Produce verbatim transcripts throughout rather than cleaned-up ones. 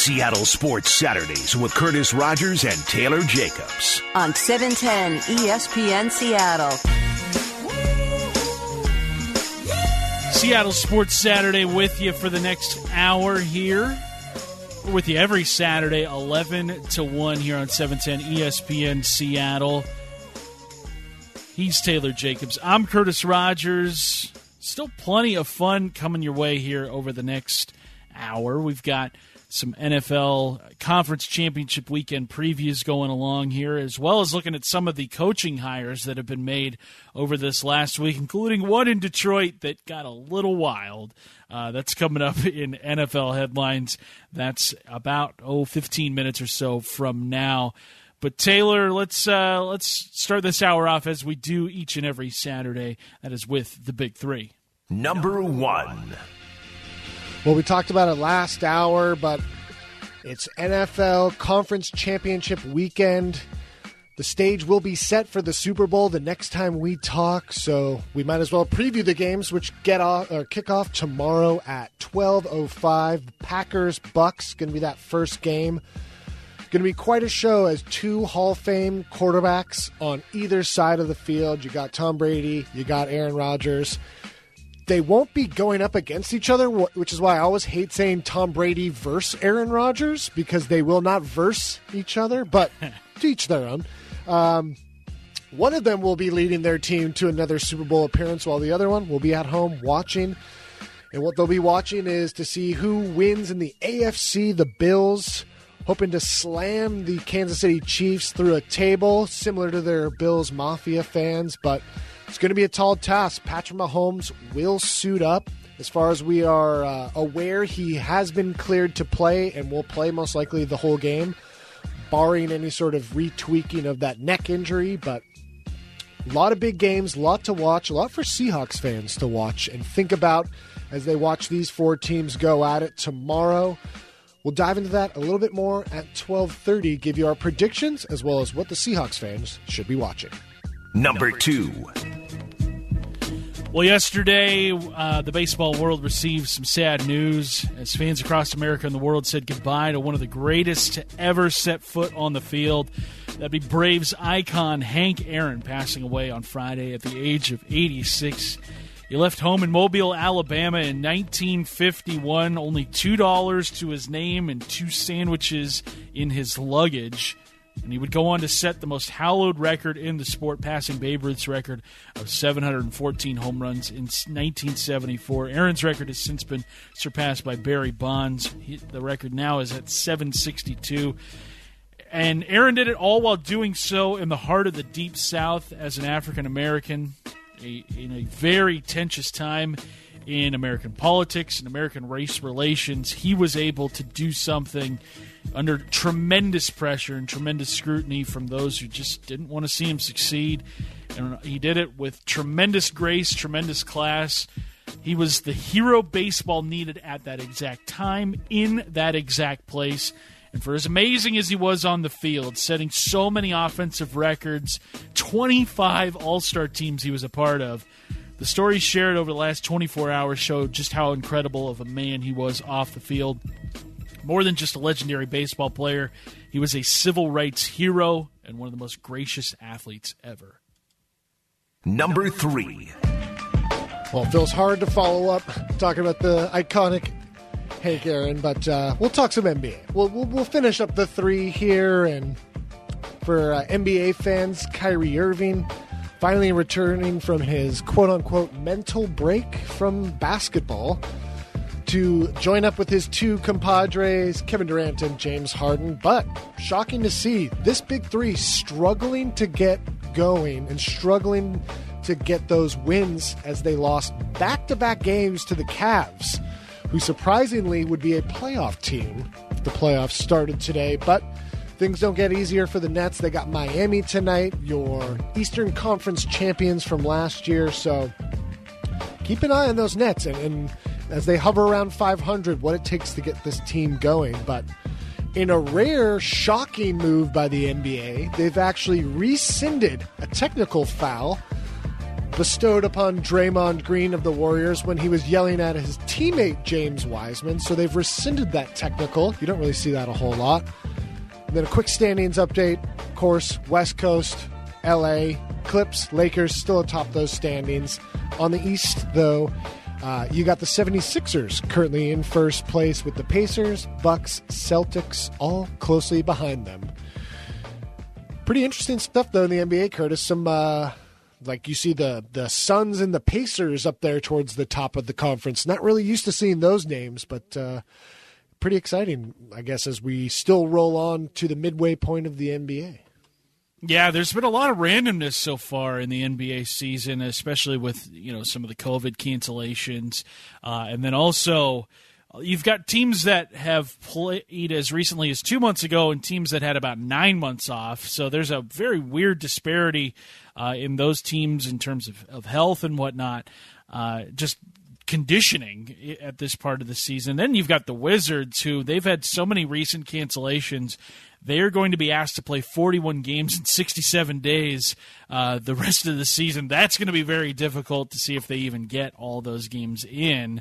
Seattle Sports Saturdays with Curtis Rogers and Taylor Jacobs. On seven ten E S P N Seattle. Seattle Sports Saturday with you for the next hour here. We're with you every Saturday, eleven to one here on seven ten E S P N Seattle. He's Taylor Jacobs. I'm Curtis Rogers. Still plenty of fun coming your way here over the next hour. We've got some N F L Conference Championship Weekend previews going along here, as well as looking at some of the coaching hires that have been made over this last week, including one in Detroit that got a little wild. Uh, that's coming up in N F L headlines. That's about, oh, fifteen minutes or so from now. But Taylor, let's uh, let's start this hour off as we do each and every Saturday. That is with the Big Three. Number one. Well, we talked about it last hour, but it's N F L Conference Championship Weekend. The stage will be set for the Super Bowl the next time we talk, so we might as well preview the games, which get off or kick off tomorrow at twelve oh five. Packers Bucks going to be that first game. Going to be quite a show as two Hall of Fame quarterbacks on either side of the field. You got Tom Brady, you got Aaron Rodgers. They won't be going up against each other, which is why I always hate saying Tom Brady versus Aaron Rodgers, because they will not verse each other, but to each their own. Um, one of them will be leading their team to another Super Bowl appearance, while the other one will be at home watching. And what they'll be watching is to see who wins in the A F C. The Bills hoping to slam the Kansas City Chiefs through a table, similar to their Bills Mafia fans, but it's going to be a tall task. Patrick Mahomes will suit up. As far as we are uh, aware, he has been cleared to play and will play most likely the whole game, barring any sort of retweaking of that neck injury. But a lot of big games, a lot to watch, a lot for Seahawks fans to watch and think about as they watch these four teams go at it tomorrow. We'll dive into that a little bit more at twelve thirty, give you our predictions as well as what the Seahawks fans should be watching. Number two. Well, yesterday, uh, the baseball world received some sad news as fans across America and the world said goodbye to one of the greatest to ever set foot on the field. That'd be Braves icon Hank Aaron, passing away on Friday at the age of eighty-six. He left home in Mobile, Alabama in nineteen fifty-one, only two dollars to his name and two sandwiches in his luggage. And he would go on to set the most hallowed record in the sport, passing Babe Ruth's record of seven hundred fourteen home runs in nineteen seventy-four. Aaron's record has since been surpassed by Barry Bonds. He, the record now is at seven sixty-two. And Aaron did it all while doing so in the heart of the Deep South as an African-American, a, in a very tenuous time in American politics and American race relations. He was able to do something under tremendous pressure and tremendous scrutiny from those who just didn't want to see him succeed. And he did it with tremendous grace, tremendous class. He was the hero baseball needed at that exact time, in that exact place. And for as amazing as he was on the field, setting so many offensive records, twenty-five All-Star teams he was a part of, the stories shared over the last twenty-four hours showed just how incredible of a man he was off the field. More than just a legendary baseball player, he was a civil rights hero and one of the most gracious athletes ever. Number three. Well, it feels hard to follow up talking about the iconic Hank Aaron, but uh, we'll talk some N B A. We'll, we'll, we'll finish up the three here, and for uh, N B A fans, Kyrie Irving finally returning from his quote-unquote mental break from basketball to join up with his two compadres, Kevin Durant and James Harden. But shocking to see this big three struggling to get going and struggling to get those wins as they lost back-to-back games to the Cavs, who surprisingly would be a playoff team if the playoffs started today. But things don't get easier for the Nets. They got Miami tonight, your Eastern Conference champions from last year. So keep an eye on those Nets and, and as they hover around five hundred, what it takes to get this team going. But in a rare, shocking move by the N B A, they've actually rescinded a technical foul bestowed upon Draymond Green of the Warriors when he was yelling at his teammate James Wiseman. So they've rescinded that technical. You don't really see that a whole lot. And then a quick standings update. Of course, West Coast, L A, Clips, Lakers still atop those standings. On the East, though, uh, you got the seventy-sixers currently in first place with the Pacers, Bucks, Celtics all closely behind them. Pretty interesting stuff, though, in the N B A, Curtis. Some, uh, like you see the, the Suns and the Pacers up there towards the top of the conference. Not really used to seeing those names, but uh, pretty exciting, I guess, as we still roll on to the midway point of the N B A. Yeah, there's been a lot of randomness so far in the N B A season, especially with, you know, some of the COVID cancellations. Uh, and then also you've got teams that have played as recently as two months ago and teams that had about nine months off. So there's a very weird disparity uh, in those teams in terms of, of health and whatnot, uh, just conditioning at this part of the season. Then you've got the Wizards, who they've had so many recent cancellations. They are going to be asked to play forty-one games in sixty-seven days uh, the rest of the season. That's going to be very difficult to see if they even get all those games in.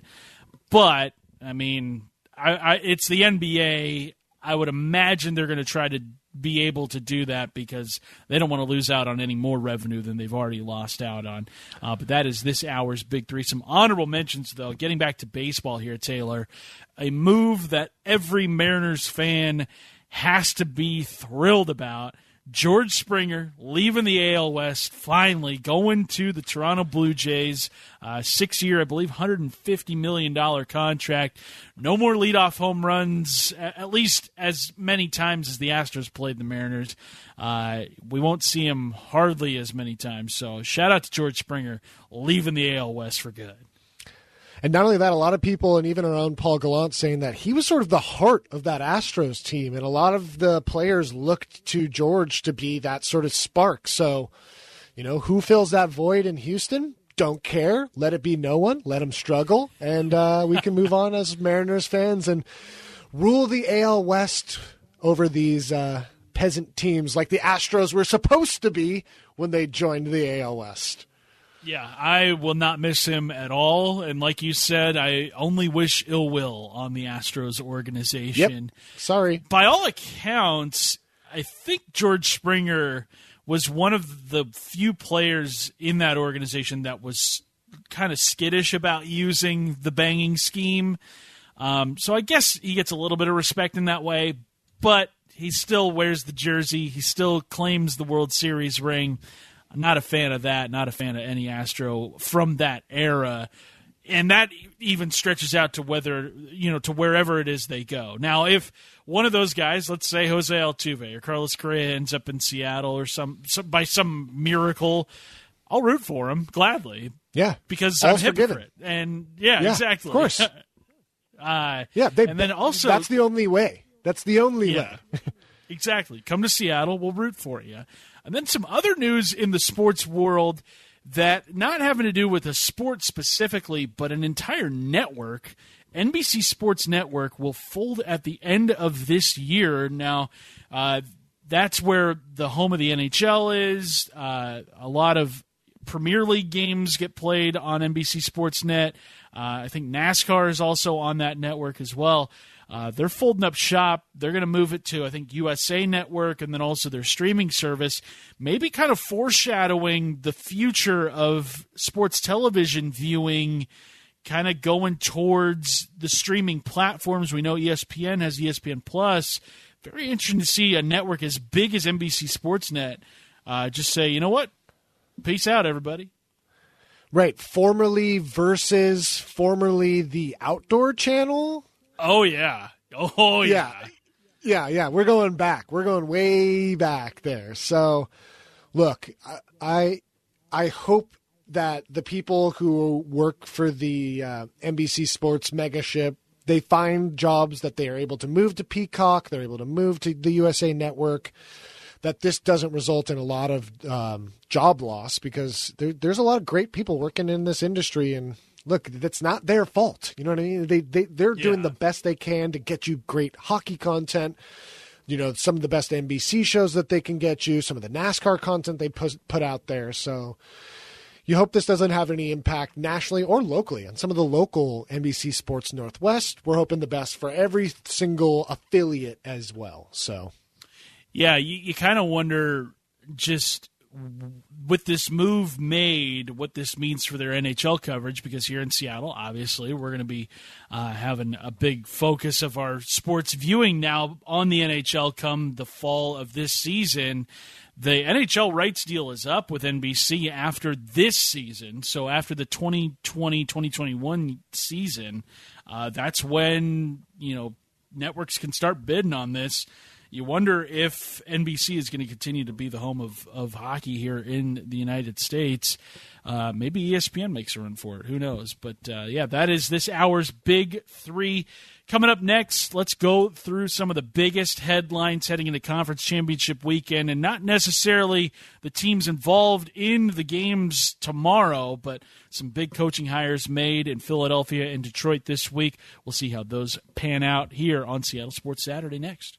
But I mean, I, I, it's the N B A. I would imagine they're going to try to be able to do that because they don't want to lose out on any more revenue than they've already lost out on. Uh, but that is this hour's Big Three. Some honorable mentions, though. Getting back to baseball here, Taylor. A move that every Mariners fan has to be thrilled about. George Springer leaving the A L West, finally going to the Toronto Blue Jays. Uh, six-year, I believe, one hundred fifty million dollars contract. No more leadoff home runs, at least as many times as the Astros played the Mariners. Uh, we won't see him hardly as many times. So shout out to George Springer leaving the A L West for good. And not only that, a lot of people, and even our own Paul Gallant, saying that he was sort of the heart of that Astros team. And a lot of the players looked to George to be that sort of spark. So, you know, who fills that void in Houston? Don't care. Let it be no one. Let him struggle. And uh, we can move on as Mariners fans and rule the A L West over these uh, peasant teams like the Astros were supposed to be when they joined the A L West. Yeah, I will not miss him at all. And like you said, I only wish ill will on the Astros organization. Yep. Sorry. By all accounts, I think George Springer was one of the few players in that organization that was kind of skittish about using the banging scheme. Um, so I guess he gets a little bit of respect in that way, but he still wears the jersey. He still claims the World Series ring. I'm not a fan of that, not a fan of any Astro from that era. And that even stretches out to whether, you know, to wherever it is they go. Now, if one of those guys, let's say Jose Altuve or Carlos Correa ends up in Seattle or some, some by some miracle, I'll root for him gladly. Yeah. Because All's I'm hypocrite. forgiven. And yeah, yeah, exactly. Of course. uh, yeah. They, and then also, that's the only way. That's the only yeah, way. Exactly. Come to Seattle. We'll root for you. And then some other news in the sports world that not having to do with a sport specifically, but an entire network. N B C Sports Network will fold at the end of this year. Now, uh, that's where the home of the N H L is. Uh, a lot of Premier League games get played on N B C Sportsnet. Uh, I think NASCAR is also on that network as well. Uh, they're folding up shop. They're going to move it to, I think, U S A Network and then also their streaming service, maybe kind of foreshadowing the future of sports television viewing, kind of going towards the streaming platforms. We know E S P N has E S P N Plus. Very interesting to see a network as big as N B C Sportsnet uh, just say, you know what? Peace out, everybody. Right. Formerly versus formerly the Outdoor Channel. Oh, yeah. Oh, yeah. Yeah. Yeah, yeah. We're going back. We're going way back there. So, look, I I, I hope that the people who work for the uh, N B C Sports Megaship, they find jobs that they are able to move to Peacock, they're able to move to the U S A Network, that this doesn't result in a lot of um, job loss because there, there's a lot of great people working in this industry and look, that's not their fault. You know what I mean? They, they, they're yeah. doing the best they can to get you great hockey content. You know, some of the best N B C shows that they can get you, some of the NASCAR content they put, put out there. So, you hope this doesn't have any impact nationally or locally on some of the local N B C Sports Northwest. We're hoping the best for every single affiliate as well. So, yeah, you, you kind of wonder just with this move made, what this means for their N H L coverage, because here in Seattle, obviously, we're going to be uh, having a big focus of our sports viewing now on the N H L come the fall of this season. The N H L rights deal is up with N B C after this season. So after the twenty twenty twenty twenty-one season, uh, that's when, you know, networks can start bidding on this. You wonder if N B C is going to continue to be the home of, of hockey here in the United States. Uh, maybe E S P N makes a run for it. Who knows? But, uh, yeah, that is this hour's Big Three. Coming up next, let's go through some of the biggest headlines heading into Conference Championship weekend, and not necessarily the teams involved in the games tomorrow, but some big coaching hires made in Philadelphia and Detroit this week. We'll see how those pan out here on Seattle Sports Saturday next.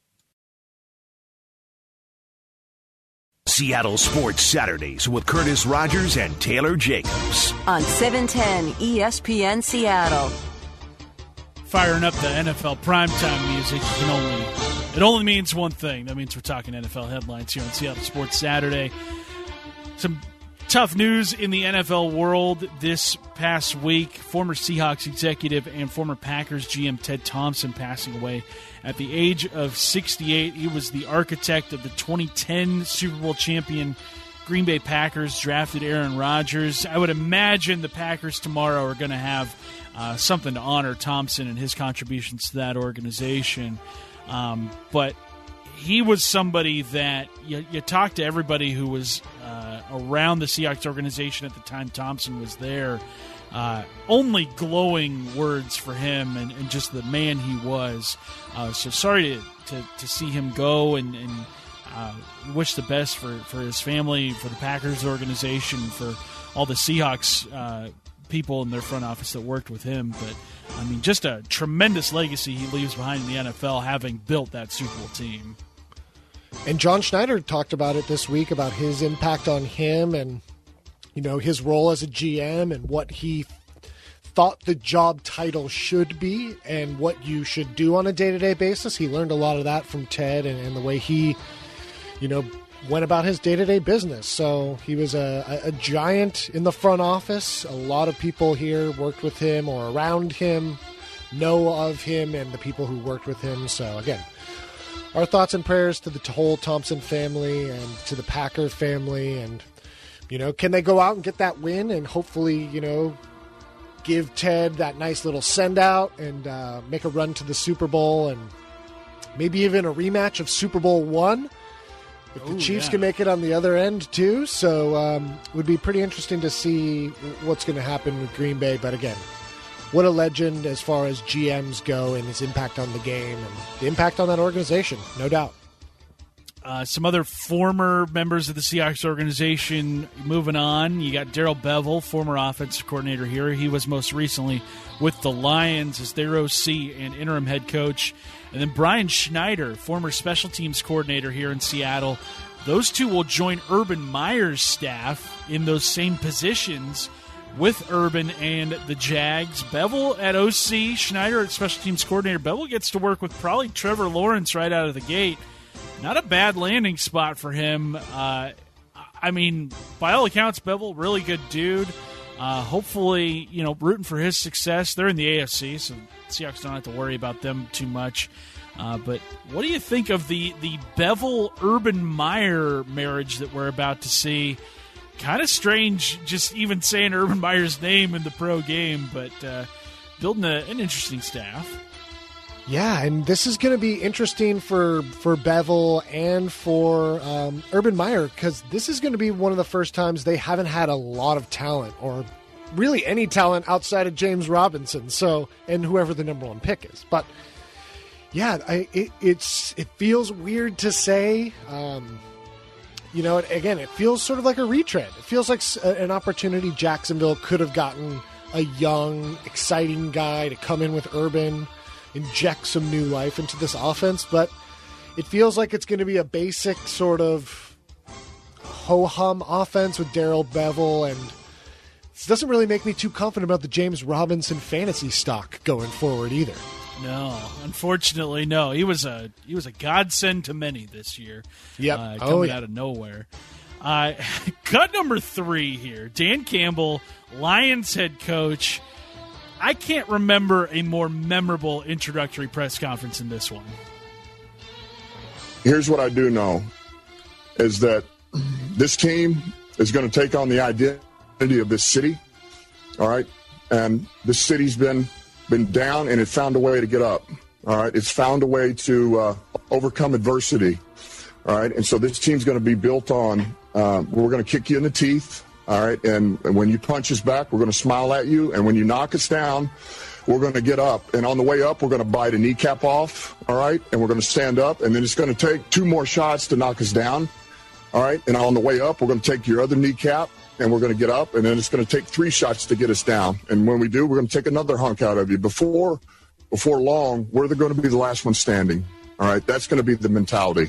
Seattle Sports Saturdays with Curtis Rogers and Taylor Jacobs on seven ten E S P N Seattle. Firing up the N F L primetime music, you can only it only means one thing. That means we're talking N F L headlines here on Seattle Sports Saturday. Some tough news in the N F L world this past week. Former Seahawks executive and former Packers G M Ted Thompson passing away at the age of sixty-eight. He was the architect of the twenty ten Super Bowl champion Green Bay Packers, drafted Aaron Rodgers. I would imagine the Packers tomorrow are going to have uh, something to honor Thompson and his contributions to that organization. Um, but he was somebody that you, you talk to everybody who was uh, around the Seahawks organization at the time Thompson was there. Uh, only glowing words for him and, and just the man he was. Uh, so sorry to, to, to see him go, and, and uh, wish the best for, for his family, for the Packers organization, for all the Seahawks uh, people in their front office that worked with him. But, I mean, just a tremendous legacy he leaves behind in the N F L, having built that Super Bowl team. And John Schneider talked about it this week, about his impact on him and, you know, his role as a G M and what he thought the job title should be and what you should do on a day-to-day basis. He learned a lot of that from Ted and, and the way he, you know, went about his day-to-day business. So he was a, a giant in the front office. A lot of people here worked with him or around him, know of him and the people who worked with him. So, again, our thoughts and prayers to the whole Thompson family and to the Packer family. And, you know, can they go out and get that win and hopefully, you know, give Ted that nice little send-out and uh, make a run to the Super Bowl and maybe even a rematch of Super Bowl one if the Ooh, Chiefs yeah. can make it on the other end too. So um, it would be pretty interesting to see what's going to happen with Green Bay. But again, what a legend as far as G Ms go and his impact on the game and the impact on that organization, no doubt. Uh, some other former members of the Seahawks organization moving on. You got Darrell Bevell, former offensive coordinator here. He was most recently with the Lions as their O C and interim head coach. And then Brian Schneider, former special teams coordinator here in Seattle. Those two will join Urban Meyer's staff in those same positions with Urban and the Jags. Bevell at O C, Schneider at special teams coordinator. Bevell gets to work with probably Trevor Lawrence right out of the gate. Not a bad landing spot for him. Uh, I mean, by all accounts, Bevell, really good dude. Uh, hopefully, you know, rooting for his success. They're in the A F C, so Seahawks don't have to worry about them too much. Uh, but what do you think of the, the Bevell-Urban Meyer marriage that we're about to see? Kind of strange just even saying Urban Meyer's name in the pro game, but uh, building a, an interesting staff. Yeah, and this is going to be interesting for, for Bevell and for um, Urban Meyer because this is going to be one of the first times they haven't had a lot of talent or really any talent outside of James Robinson, so and whoever the number one pick is. But yeah, I, it, it's it feels weird to say. Um, you know, again, it feels sort of like a retread. It feels like an opportunity Jacksonville could have gotten a young, exciting guy to come in with Urban, inject some new life into this offense, but it feels like it's going to be a basic sort of ho-hum offense with Darrell Bevell and, This doesn't really make me too confident about the James Robinson fantasy stock going forward either. No, unfortunately, no. He was a he was a godsend to many this year. Yep. uh, coming oh, yeah. out of nowhere. Uh, cut number three here. Dan Campbell, Lions head coach. I can't remember a more memorable introductory press conference than this one. Here's what I do know, is that this team is going to take on the identity of this city, all right? And this city's been been down, and it found a way to get up, all right? It's found a way to uh, overcome adversity, all right? And so this team's going to be built on, uh, we're going to kick you in the teeth, all right? And, and when you punch us back, we're going to smile at you. And when you knock us down, we're going to get up. And on the way up, we're going to bite a kneecap off, all right? And we're going to stand up, and then it's going to take two more shots to knock us down, all right? And on the way up, we're going to take your other kneecap, and we're going to get up, and then it's going to take three shots to get us down. And when we do, we're going to take another hunk out of you. Before before long, we're going to be the last one standing. All right? That's going to be the mentality.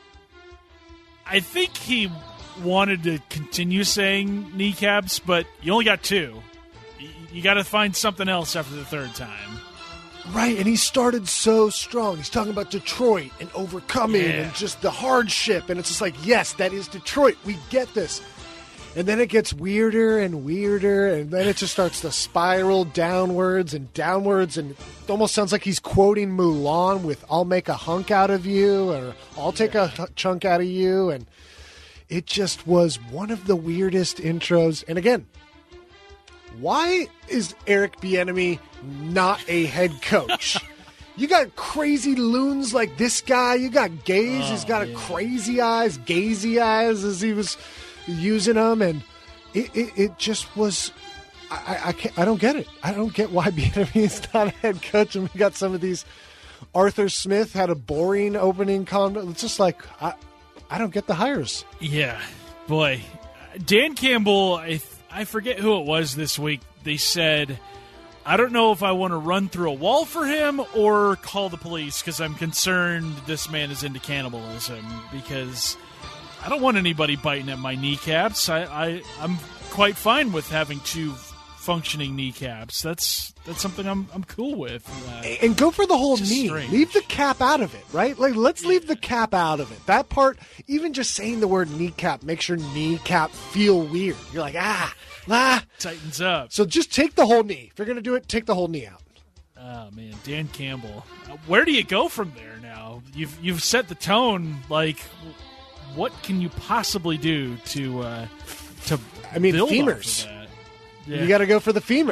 I think he wanted to continue saying kneecaps, but you only got two. You, you got to find something else after the third time. Right, and he started so strong. He's talking about Detroit and overcoming Yeah. and just the hardship. And it's just like, yes, that is Detroit. We get this. And then it gets weirder and weirder, and then it just starts to spiral downwards and downwards, and it almost sounds like he's quoting Mulan with "I'll make a hunk out of you" or "I'll take a h- chunk out of you," and it just was one of the weirdest intros. And again, why is Eric Bieniemy not a head coach? You got crazy loons like this guy. You got Gaze. Oh, He's got man. a crazy eyes, gazy eyes, as he was using them, and it, it, it just was. I, I can't. I don't get it. I don't get why Bieniemy is not a head coach. And we got some of these. Arthur Smith had a boring opening comment. It's just like I, I don't get the hires. Yeah, boy, Dan Campbell. I I forget who it was this week. They said, I don't know if I want to run through a wall for him or call the police because I'm concerned this man is into cannibalism because I don't want anybody biting at my kneecaps. I, I, I'm quite fine with having two functioning kneecaps. That's that's something I'm I'm cool with. Uh, And go for the whole Just knee. strange. Leave the cap out of it, right? Like, let's leave the cap out of it. That part, even just saying the word kneecap makes your kneecap feel weird. You're like, ah, ah. tightens up. So just take the whole knee. If you're going to do it, take the whole knee out. Oh man, Dan Campbell. Uh, Where do you go from there now? You've you've set the tone. Like, what can you possibly do to uh, to I mean, build femurs. off of that? Yeah. You got to go for the femur.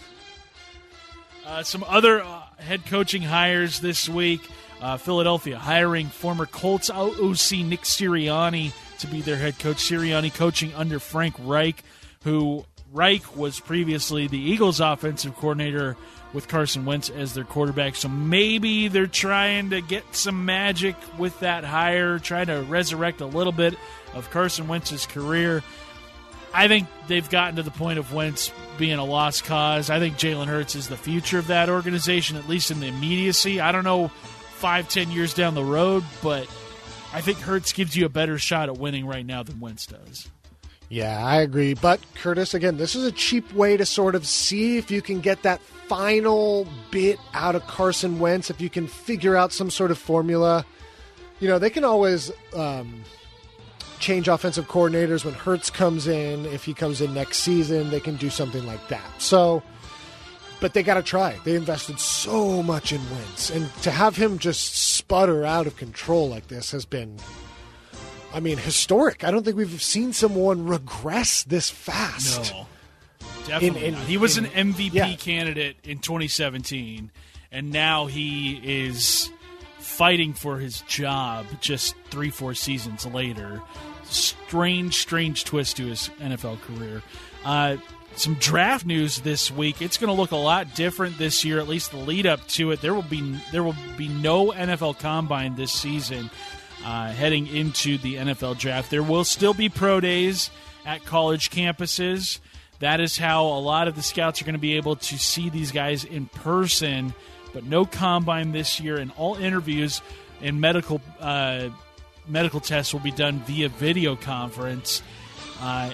Uh, some other uh, head coaching hires this week. Uh, Philadelphia hiring former Colts O C Nick Sirianni to be their head coach. Sirianni coaching under Frank Reich, who Reich was previously the Eagles' offensive coordinator with Carson Wentz as their quarterback. So maybe they're trying to get some magic with that hire, trying to resurrect a little bit of Carson Wentz's career. I think they've gotten to the point of Wentz being a lost cause. I think Jalen Hurts is the future of that organization, at least in the immediacy. I don't know five, ten years down the road, but I think Hurts gives you a better shot at winning right now than Wentz does. Yeah, I agree. But, Curtis, again, this is a cheap way to sort of see if you can get that final bit out of Carson Wentz, if you can figure out some sort of formula. You know, they can always um, change offensive coordinators when Hurts comes in. If he comes in next season, they can do something like that. So, but they got to try. They invested so much in Wentz. And to have him just sputter out of control like this has been, I mean, historic. I don't think we've seen someone regress this fast. No, definitely In- in- not. He was in- an M V P yeah. candidate in twenty seventeen, and now he is fighting for his job just three, four seasons later. Strange, strange twist to his N F L career. Uh, some draft news this week. It's going to look a lot different this year, at least the lead up to it. There will be there will be no N F L Combine this season. Uh, heading into the N F L draft, there will still be pro days at college campuses. That is how a lot of the scouts are going to be able to see these guys in person, but no combine this year, and all interviews and medical uh, medical tests will be done via video conference. Uh,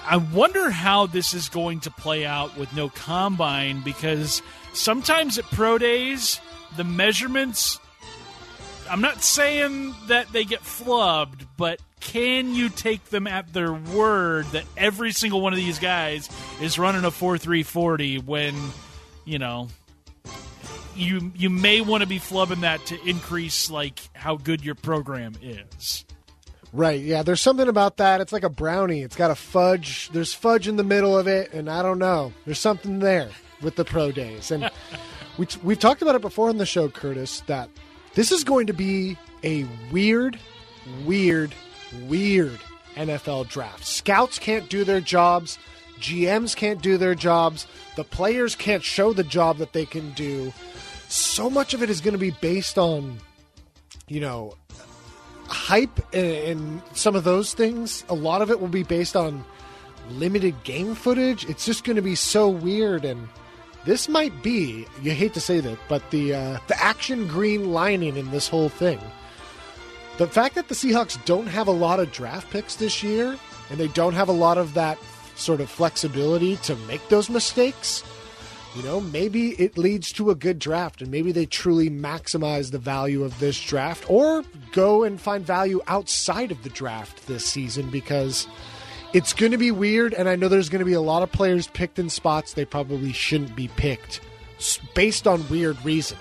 I wonder how this is going to play out with no combine, because sometimes at pro days, the measurements, I'm not saying that they get flubbed, but can you take them at their word that every single one of these guys is running a four three forty when, you know, you you may want to be flubbing that to increase, like, how good your program is. Right, yeah, there's something about that. It's like a brownie. It's got a fudge. There's fudge in the middle of it, and I don't know. There's something there with the pro days. And we, we've talked about it before on the show, Curtis, that this is going to be a weird, weird, weird N F L draft. Scouts can't do their jobs. G Ms can't do their jobs. The players can't show the job that they can do. So much of it is going to be based on, you know, hype and, and some of those things. A lot of it will be based on limited game footage. It's just going to be so weird, and this might be, you hate to say that, but the uh, the action green lining in this whole thing. The fact that the Seahawks don't have a lot of draft picks this year, and they don't have a lot of that sort of flexibility to make those mistakes, you know, maybe it leads to a good draft, and maybe they truly maximize the value of this draft, or go and find value outside of the draft this season, because it's going to be weird, and I know there's going to be a lot of players picked in spots they probably shouldn't be picked based on weird reasoning.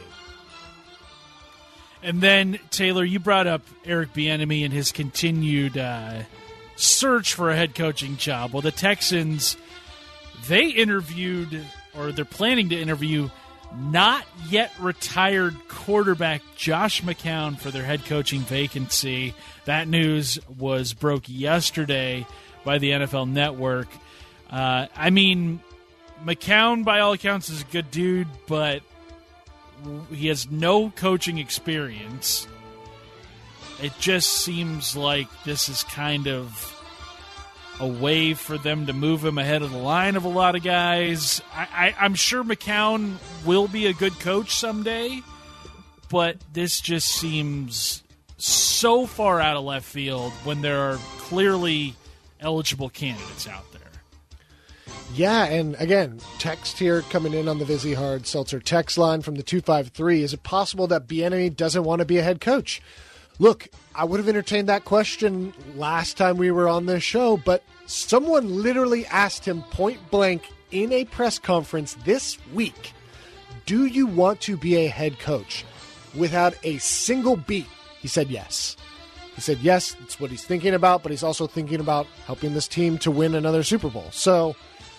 And then, Taylor, you brought up Eric Bieniemy and his continued uh, search for a head coaching job. Well, the Texans, they interviewed, or they're planning to interview, not yet retired quarterback Josh McCown for their head coaching vacancy. That news was broke yesterday by the N F L Network. Uh, I mean, McCown, by all accounts, is a good dude, but he has no coaching experience. It just seems like this is kind of a way for them to move him ahead of the line of a lot of guys. I, I, I'm sure McCown will be a good coach someday, but this just seems so far out of left field when there are clearly eligible candidates out there. Yeah, and again, text here coming in on the Vizzy Hard Seltzer text line from the two five three. Is it possible that Bieniemy doesn't want to be a head coach? Look, I would have entertained that question last time we were on this show, but someone literally asked him point blank in a press conference this week, do you want to be a head coach? Without a single beat, he said yes. He said yes, it's what he's thinking about, but he's also thinking about helping this team to win another Super Bowl. So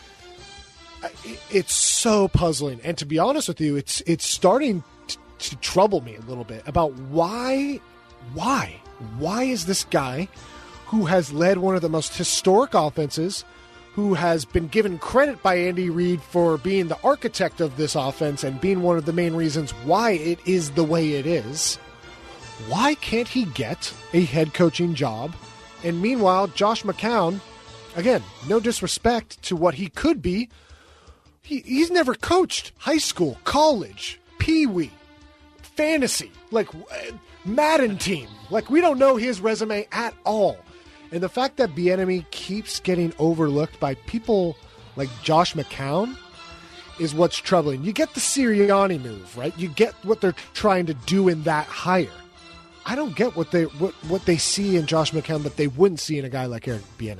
it's so puzzling. And to be honest with you, it's it's starting t- to trouble me a little bit about why, why, why is this guy who has led one of the most historic offenses, who has been given credit by Andy Reid for being the architect of this offense and being one of the main reasons why it is the way it is, why can't he get a head coaching job? And meanwhile, Josh McCown, again, no disrespect to what he could be, he, he's never coached high school, college, pee-wee, fantasy, like Madden team. Like, we don't know his resume at all. And the fact that Bieniemy keeps getting overlooked by people like Josh McCown is what's troubling. You get the Sirianni move, right? You get what they're trying to do in that hire. I don't get what they what, what they see in Josh McCown that they wouldn't see in a guy like Eric Bieniemy.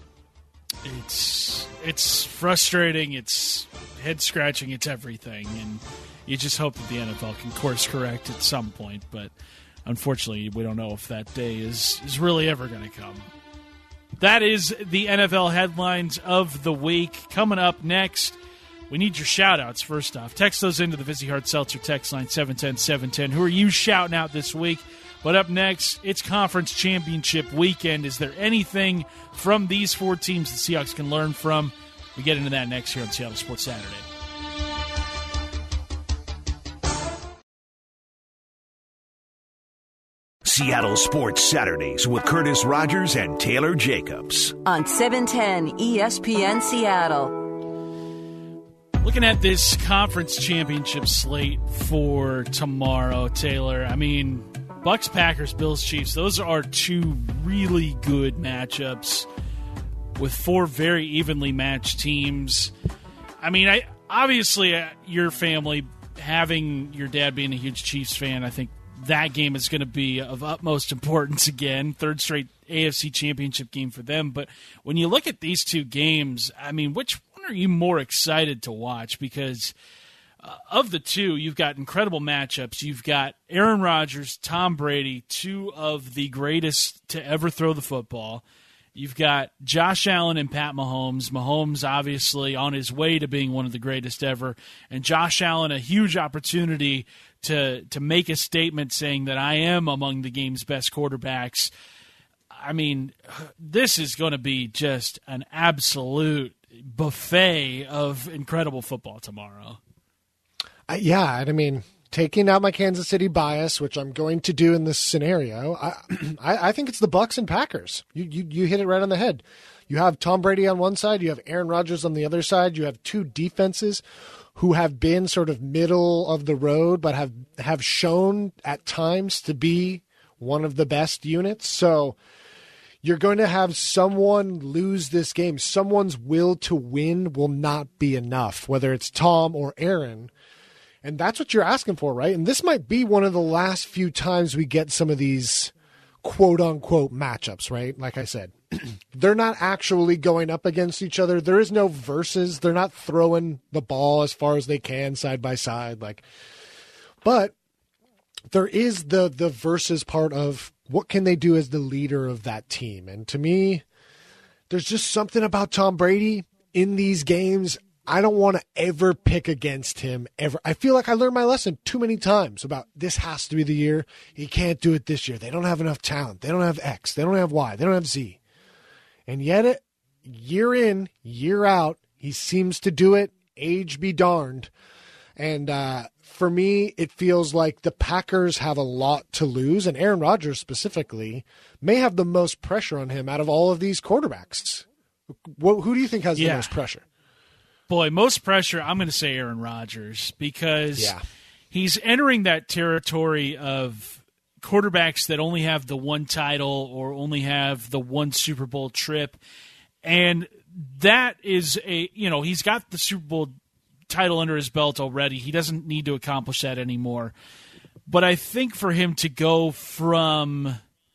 It's it's frustrating. It's head scratching. It's everything, and you just hope that the N F L can course correct at some point. But unfortunately, we don't know if that day is is really ever going to come. That is the N F L headlines of the week. Coming up next, we need your shout-outs first off. Text those into the Vizzy Hard Seltzer text line seven ten seven ten. Who are you shouting out this week? But up next, it's Conference Championship weekend. Is there anything from these four teams the Seahawks can learn from? We get into that next here on Seattle Sports Saturday. Seattle Sports Saturdays with Curtis Rogers and Taylor Jacobs. On seven ten E S P N Seattle. Looking at this conference championship slate for tomorrow, Taylor, I mean, Bucs, Packers, Bills, Chiefs, those are two really good matchups. with four very evenly matched teams. I mean, I obviously uh, your family, having your dad being a huge Chiefs fan, I think that game is going to be of utmost importance again. Third straight A F C Championship game for them. But when you look at these two games, I mean, which one are you more excited to watch? Because uh, of the two, you've got incredible matchups. You've got Aaron Rodgers, Tom Brady, two of the greatest to ever throw the football. You've got Josh Allen and Pat Mahomes. Mahomes obviously on his way to being one of the greatest ever. And Josh Allen, a huge opportunity to to make a statement saying that I am among the game's best quarterbacks. I mean, this is going to be just an absolute buffet of incredible football tomorrow. Uh, yeah, and I mean, taking out my Kansas City bias, which I'm going to do in this scenario, I, I, I think it's the Bucs and Packers. You, you you hit it right on the head. You have Tom Brady on one side, you have Aaron Rodgers on the other side. You have two defenses who have been sort of middle of the road, but have have shown at times to be one of the best units. So you're going to have someone lose this game. Someone's will to win will not be enough, whether it's Tom or Aaron. And that's what you're asking for, right? And this might be one of the last few times we get some of these quote-unquote matchups, right? Like I said, they're not actually going up against each other. There is no versus. They're not throwing the ball as far as they can side by side. Like, but there is the the versus part of what can they do as the leader of that team. And to me, there's just something about Tom Brady in these games. I don't want to ever pick against him ever. I feel like I learned my lesson too many times about this has to be the year. He can't do it this year. They don't have enough talent. They don't have X. They don't have Y. They don't have Z. And yet, it, year in, year out, he seems to do it. Age be darned. And uh, for me, it feels like the Packers have a lot to lose, and Aaron Rodgers specifically may have the most pressure on him out of all of these quarterbacks. Who do you think has yeah. the most pressure? Boy, most pressure, I'm going to say Aaron Rodgers, because yeah. he's entering that territory of quarterbacks that only have the one title or only have the one Super Bowl trip. And that is a, you know, he's got the Super Bowl title under his belt already. He doesn't need to accomplish that anymore. But I think for him to go from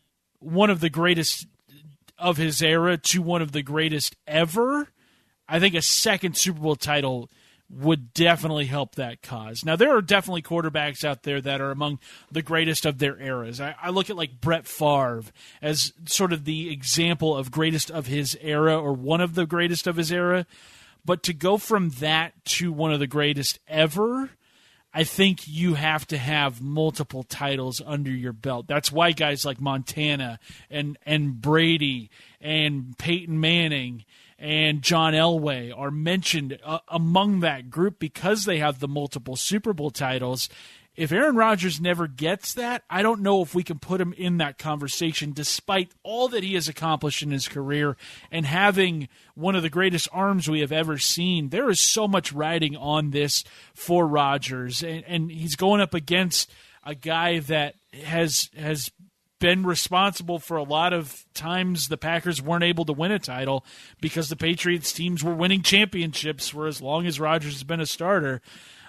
one of the greatest of his era to one of the greatest ever, I think a second Super Bowl title would definitely help that cause. Now, there are definitely quarterbacks out there that are among the greatest of their eras. I, I look at like Brett Favre as sort of the example of greatest of his era, or one of the greatest of his era. But to go from that to one of the greatest ever, I think you have to have multiple titles under your belt. That's why guys like Montana and, and Brady and Peyton Manning and John Elway are mentioned uh, among that group, because they have the multiple Super Bowl titles. If Aaron Rodgers never gets that, I don't know if we can put him in that conversation, despite all that he has accomplished in his career and having one of the greatest arms we have ever seen. There is so much riding on this for Rodgers, and, and he's going up against a guy that has has been responsible for a lot of times the Packers weren't able to win a title because the Patriots teams were winning championships for as long as Rodgers has been a starter.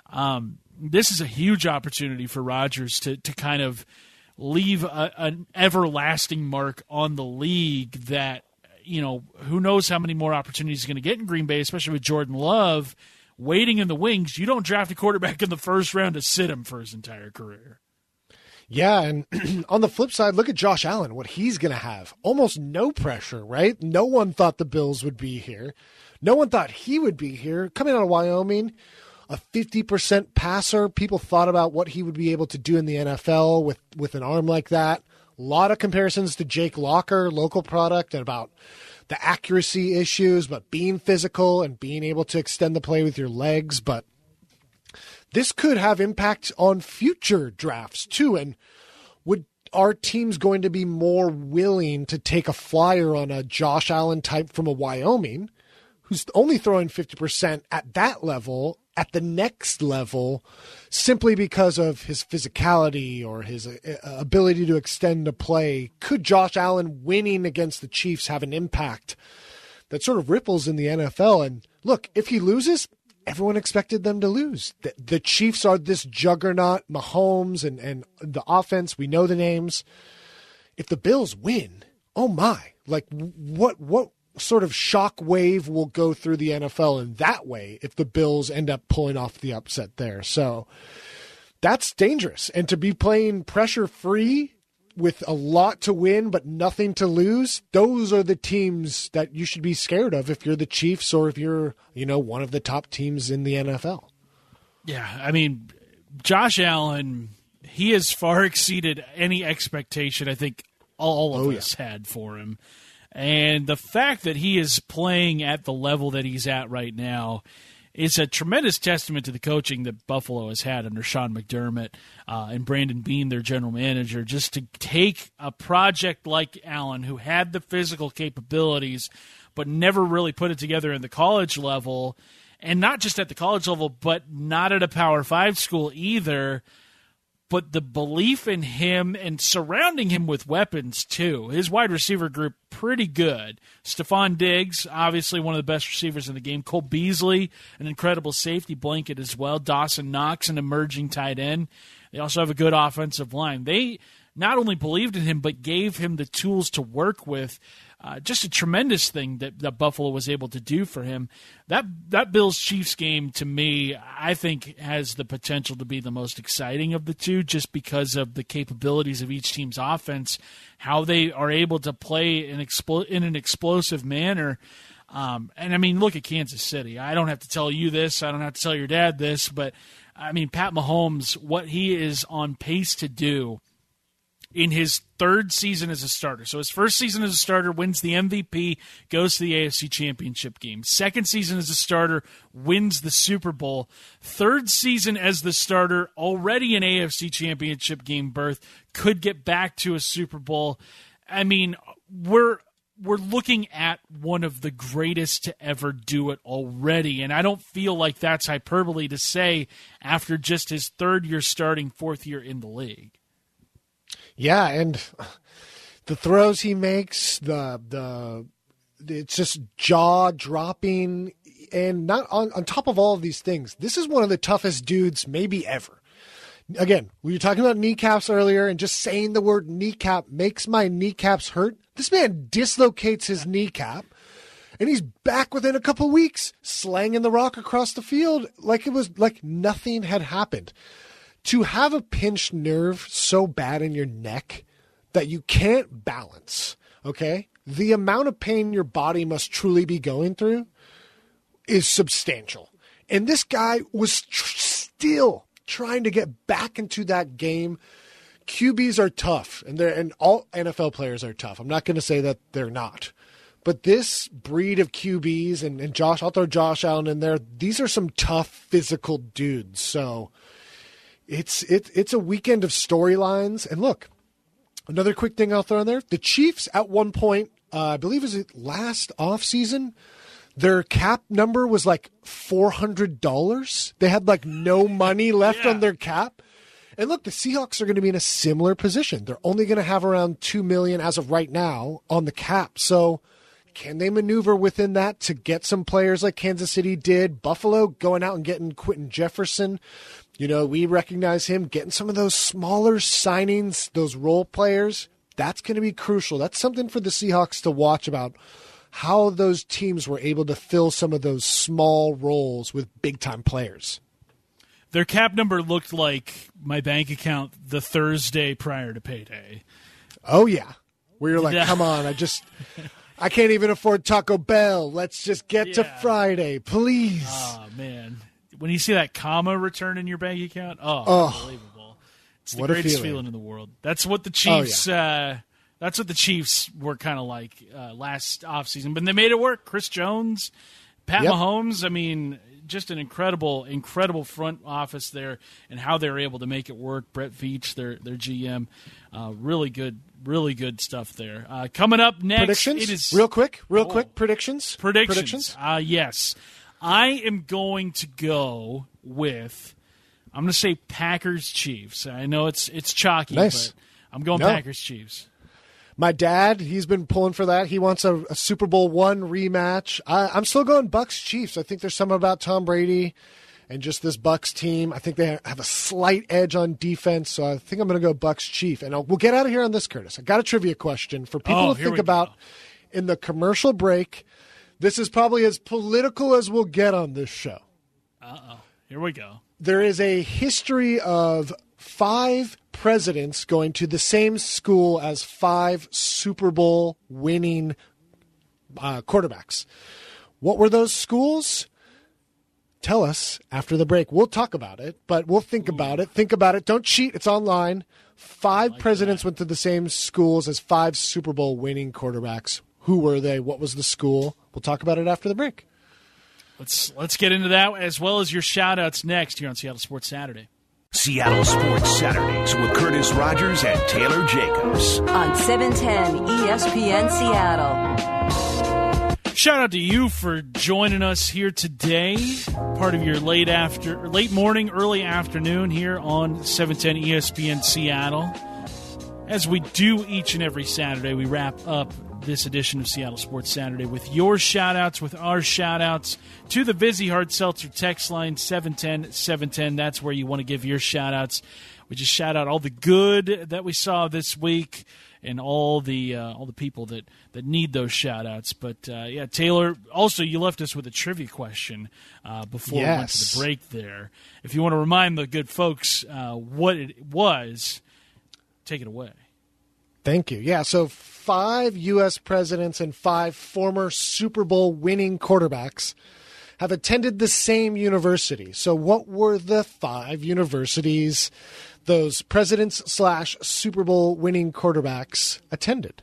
Um, this is a huge opportunity for Rodgers to to kind of leave a, an everlasting mark on the league that, you know, who knows how many more opportunities he's going to get in Green Bay, especially with Jordan Love waiting in the wings. You don't draft a quarterback in the first round to sit him for his entire career. Yeah, and on the flip side, look at Josh Allen, what he's going to have. Almost no pressure, right? No one thought the Bills would be here. No one thought he would be here. Coming out of Wyoming, a fifty percent passer. People thought about what he would be able to do in the N F L with, with an arm like that. A lot of comparisons to Jake Locker, local product, and about the accuracy issues, but being physical and being able to extend the play with your legs. But this could have impact on future drafts too. And would our teams going to be more willing to take a flyer on a Josh Allen type from a Wyoming, who's only throwing fifty percent at that level, at the next level, simply because of his physicality or his ability to extend a play? Could Josh Allen winning against the Chiefs have an impact that sort of ripples in the N F L. And look, if he loses, everyone expected them to lose. The, the Chiefs are this juggernaut, Mahomes and, and the offense. We know the names. If the Bills win, oh my, like what, what sort of shock wave will go through the N F L in that way if the Bills end up pulling off the upset there. So that's dangerous. And to be playing pressure free with a lot to win but nothing to lose, those are the teams that you should be scared of if you're the Chiefs or if you're, you know, one of the top teams in the N F L. Yeah, I mean, Josh Allen, he has far exceeded any expectation I think all of oh, us yeah. had for him. And the fact that he is playing at the level that he's at right now is a tremendous testament to the coaching that Buffalo has had under Sean McDermott uh, and Brandon Beane, their general manager, just to take a project like Allen, who had the physical capabilities but never really put it together in the college level, and not just at the college level, but not at a Power Five school either, but the belief in him and surrounding him with weapons, too. His wide receiver group, pretty good. Stephon Diggs, obviously one of the best receivers in the game. Cole Beasley, an incredible safety blanket as well. Dawson Knox, an emerging tight end. They also have a good offensive line. They not only believed in him, but gave him the tools to work with. Uh, just a tremendous thing that, that Buffalo was able to do for him. That that Bills-Chiefs game, to me, I think has the potential to be the most exciting of the two, just because of the capabilities of each team's offense, how they are able to play in, expl- in an explosive manner. Um, and, I mean, look at Kansas City. I don't have to tell you this. I don't have to tell your dad this. But, I mean, Pat Mahomes, what he is on pace to do in his third season as a starter. So his first season as a starter, wins the M V P, goes to the A F C Championship game. Second season as a starter, wins the Super Bowl. Third season as the starter, already an A F C Championship game berth, could get back to a Super Bowl. I mean, we're we're looking at one of the greatest to ever do it already, and I don't feel like that's hyperbole to say after just his third year starting, fourth year in the league. Yeah, and the throws he makes, the the it's just jaw dropping, and not on, on top of all of these things, this is one of the toughest dudes maybe ever. Again, we were talking about kneecaps earlier, and just saying the word kneecap makes my kneecaps hurt. This man dislocates his kneecap, and he's back within a couple weeks, slanging the rock across the field like it was like nothing had happened. To have a pinched nerve so bad in your neck that you can't balance, okay? The amount of pain your body must truly be going through is substantial. And this guy was tr- still trying to get back into that game. Q Bs are tough, and they're and all N F L players are tough. I'm not going to say that they're not. But this breed of Q Bs, and, and Josh, I'll throw Josh Allen in there, these are some tough physical dudes. So It's it, it's a weekend of storylines. And look, another quick thing I'll throw in there. The Chiefs at one point, uh, I believe it was last offseason, their cap number was like four hundred dollars. They had like no money left yeah. on their cap. And look, the Seahawks are going to be in a similar position. They're only going to have around two million dollars as of right now on the cap. So can they maneuver within that to get some players like Kansas City did? Buffalo going out and getting Quentin Jefferson. You know, we recognize him getting some of those smaller signings, those role players. That's going to be crucial. That's something for the Seahawks to watch about, how those teams were able to fill some of those small roles with big-time players. Their cap number looked like my bank account the Thursday prior to payday. Oh, yeah. Where you're like, come on, I just – I can't even afford Taco Bell. Let's just get yeah. to Friday, please. Oh, man. When you see that comma return in your bank account, oh, oh unbelievable. It's the what greatest feeling. feeling in the world. That's what the Chiefs oh, yeah. uh, that's what the Chiefs were kind of like uh, last offseason. But they made it work. Chris Jones, Pat yep. Mahomes, I mean, just an incredible, incredible front office there and how they were able to make it work. Brett Veach, their their G M, uh, really good, really good stuff there. Uh, coming up next, predictions? It is real quick, real oh, quick, predictions? Predictions. Predictions? Uh, yes. I am going to go with, I'm going to say Packers-Chiefs. I know it's it's chalky, nice. but I'm going no. Packers-Chiefs. My dad, he's been pulling for that. He wants a, a Super Bowl one rematch. I, I'm still going Bucs Chiefs. I think there's something about Tom Brady and just this Bucs team. I think they have a slight edge on defense, so I think I'm going to go Bucs Chief. And I'll, we'll get out of here on this, Curtis. I got a trivia question for people oh, to think about go. in the commercial break. This is probably as political as we'll get on this show. Uh-oh. Here we go. There is a history of five presidents going to the same school as five Super Bowl winning uh, quarterbacks. What were those schools? Tell us after the break. We'll talk about it, but we'll think Ooh. about it. Think about it. Don't cheat. It's online. Five like presidents that. went to the same schools as five Super Bowl winning quarterbacks. Who were they? What was the school? We'll talk about it after the break. Let's let's get into that as well as your shout-outs next here on Seattle Sports Saturday. Seattle Sports Saturdays with Curtis Rogers and Taylor Jacobs. On seven ten E S P N Seattle. Shout out to you for joining us here today. Part of your late after, late morning, early afternoon here on seven ten E S P N Seattle. As we do each and every Saturday, we wrap up this edition of Seattle Sports Saturday with your shout-outs, with our shout-outs to the Vizzy Hard Seltzer text line, seven ten seven ten. That's where you want to give your shout-outs. We just shout out all the good that we saw this week and all the uh, all the people that, that need those shout-outs. But, uh, yeah, Taylor, also you left us with a trivia question uh, before yes. we went to the break there. If you want to remind the good folks uh, what it was, take it away. Thank you. Yeah, so five U S presidents and five former Super Bowl winning quarterbacks have attended the same university. So what were the five universities those presidents slash Super Bowl winning quarterbacks attended?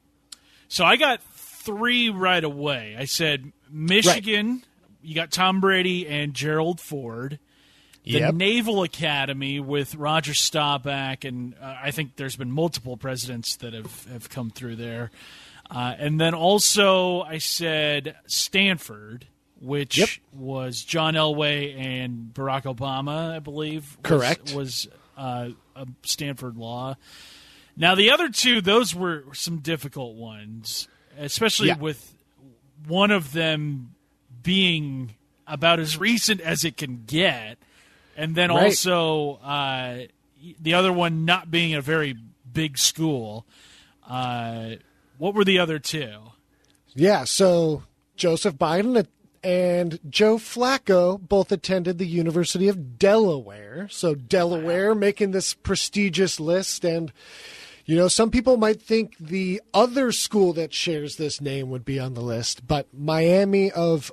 So I got three right away. I said Michigan, right. You got Tom Brady and Gerald Ford. The yep. Naval Academy with Roger Staubach, and uh, I think there's been multiple presidents that have, have come through there. Uh, and then also I said Stanford, which yep. was John Elway and Barack Obama, I believe. Was, Correct. Was uh, a Stanford law. Now, the other two, those were some difficult ones, especially yeah. with one of them being about as recent as it can get. And then right. also uh, the other one not being a very big school. Uh, what were the other two? Yeah, so Joseph Biden and Joe Flacco both attended the University of Delaware. So Delaware wow. making this prestigious list. And, you know, some people might think the other school that shares this name would be on the list, but Miami of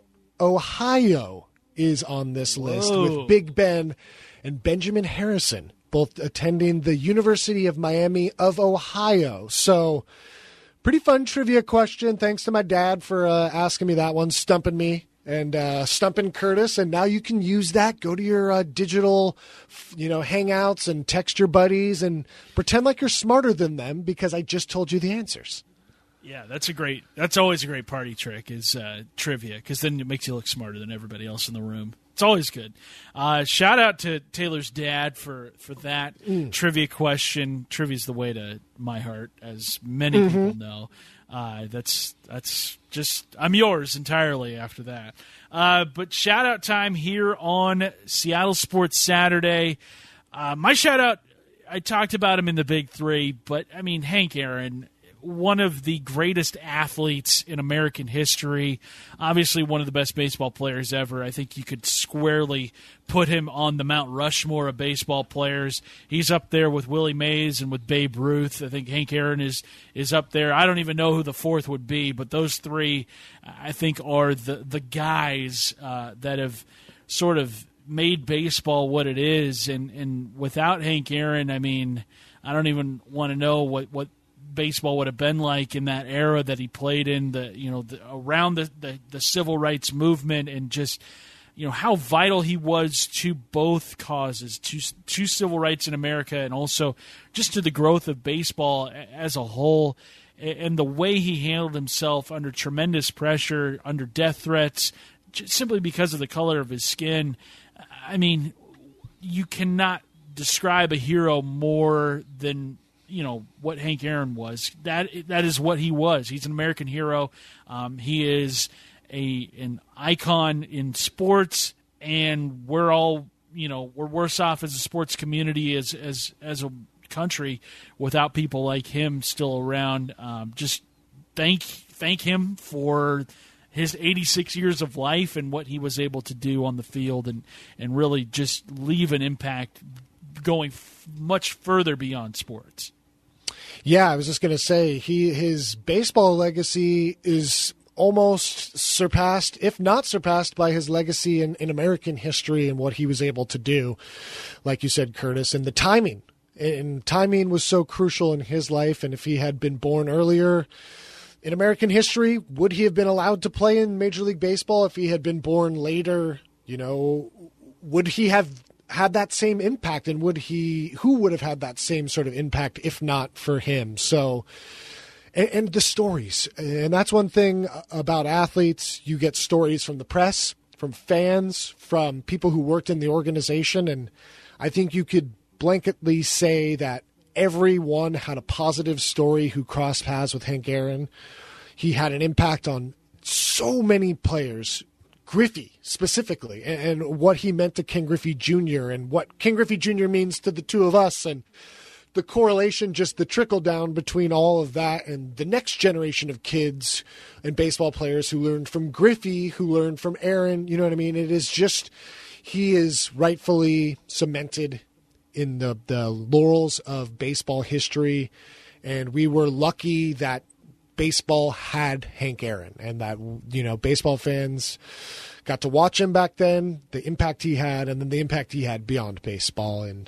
Ohio is on this list Whoa. with Big Ben and Benjamin Harrison, both attending the University of Miami of Ohio. So pretty fun trivia question. Thanks to my dad for uh, asking me that one, stumping me and uh, stumping Curtis. And now you can use that. Go to your uh, digital, you know, hangouts and text your buddies and pretend like you're smarter than them because I just told you the answers. Yeah, that's a great. That's always a great party trick is uh, trivia because then it makes you look smarter than everybody else in the room. It's always good. Uh, shout out to Taylor's dad for for that mm. trivia question. Trivia's the way to my heart, as many mm-hmm. people know. Uh, that's that's just I'm yours entirely after that. Uh, but shout out time here on Seattle Sports Saturday. Uh, my shout out. I talked about him in the Big Three, but I mean Hank Aaron. One of the greatest athletes in American history, obviously one of the best baseball players ever. I think you could squarely put him on the Mount Rushmore of baseball players. He's up there with Willie Mays and with Babe Ruth. I think Hank Aaron is is up there. I don't even know who the fourth would be, but those three, I think, are the, the guys uh, that have sort of made baseball what it is. And, and without Hank Aaron, I mean, I don't even want to know what, what – baseball would have been like in that era that he played in, the you know the, around the, the the civil rights movement, and just you know how vital he was to both causes, to to civil rights in America and also just to the growth of baseball as a whole, and the way he handled himself under tremendous pressure, under death threats, just simply because of the color of his skin. I mean, you cannot describe a hero more than you know, what Hank Aaron was. That that is what he was. He's an American hero. Um, he is a an icon in sports, and we're all, you know, we're worse off as a sports community, as as as a country, without people like him still around. Um, just thank thank him for his eighty-six years of life and what he was able to do on the field, and and really just leave an impact going f- much further beyond sports. Yeah, I was just going to say, he his baseball legacy is almost surpassed, if not surpassed, by his legacy in, in American history and what he was able to do, like you said, Curtis, and the timing. And timing was so crucial in his life, and if he had been born earlier in American history, would he have been allowed to play in Major League Baseball? If he had been born later, you know, would he have had that same impact, and would he, who would have had that same sort of impact if not for him? So, and, and the stories, and that's one thing about athletes. You get stories from the press, from fans, from people who worked in the organization, and I think you could blanketly say that everyone had a positive story who crossed paths with Hank Aaron. He had an impact on so many players, Griffey specifically, and, and what he meant to Ken Griffey Junior and what Ken Griffey Junior means to the two of us, and the correlation, just the trickle down between all of that and the next generation of kids and baseball players who learned from Griffey, who learned from Aaron. You know what I mean? It is just, he is rightfully cemented in the, the laurels of baseball history, and we were lucky that baseball had Hank Aaron, and that, you know, baseball fans got to watch him back then, the impact he had, and then the impact he had beyond baseball. And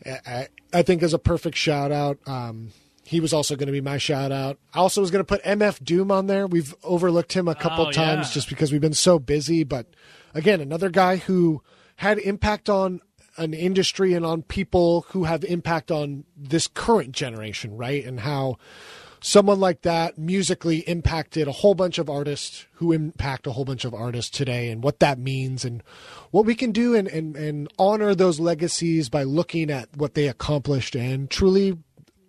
I, I think as a perfect shout out, um, he was also going to be my shout out. I also was going to put M F Doom on there. We've overlooked him a couple oh, times yeah. just because we've been so busy, but again, another guy who had impact on an industry and on people who have impact on this current generation, right? And how someone like that musically impacted a whole bunch of artists who impact a whole bunch of artists today, and what that means and what we can do and, and, and honor those legacies by looking at what they accomplished and truly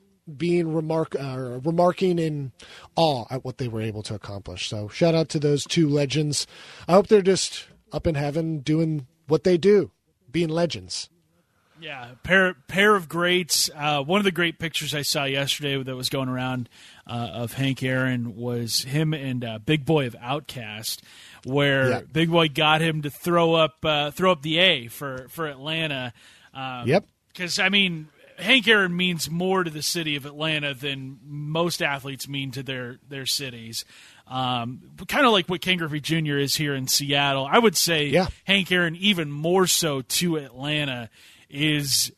being remark uh, remarking in awe at what they were able to accomplish. So shout out to those two legends. I hope they're just up in heaven doing what they do, being legends. Yeah, pair pair of greats. Uh, one of the great pictures I saw yesterday that was going around uh, of Hank Aaron was him and uh, Big Boy of Outkast, where yeah. Big Boy got him to throw up uh, throw up the A for for Atlanta. Um, yep. Because I mean, Hank Aaron means more to the city of Atlanta than most athletes mean to their their cities. Um, kind of like what Ken Griffey Junior is here in Seattle. I would say yeah. Hank Aaron even more so to Atlanta is,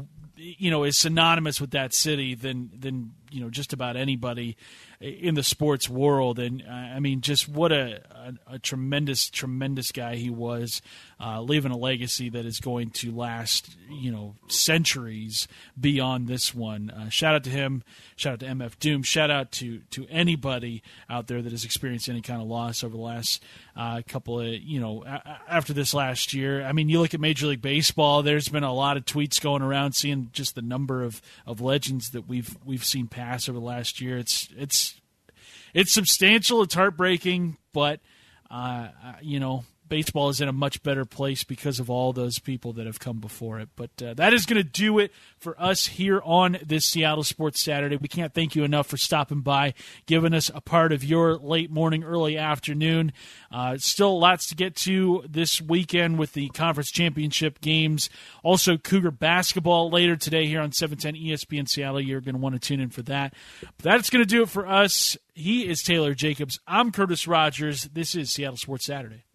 you know, is synonymous with that city than than you know just about anybody in the sports world. And uh, I mean, just what a, a, a tremendous, tremendous guy he was, uh, leaving a legacy that is going to last, you know, centuries beyond this one. Uh, shout out to him. Shout out to M F Doom. Shout out to to anybody out there that has experienced any kind of loss over the last uh, couple of, you know, a- after this last year. I mean, you look at Major League Baseball. There's been a lot of tweets going around, seeing just the number of, of legends that we've we've seen pass over the last year. It's it's it's substantial. It's heartbreaking, but uh, you know, baseball is in a much better place because of all those people that have come before it. But uh, that is going to do it for us here on this Seattle Sports Saturday. We can't thank you enough for stopping by, giving us a part of your late morning, early afternoon. Uh, still lots to get to this weekend with the conference championship games. Also, Cougar basketball later today here on seven ten E S P N Seattle. You're going to want to tune in for that. But that's going to do it for us. He is Taylor Jacobs. I'm Curtis Rogers. This is Seattle Sports Saturday.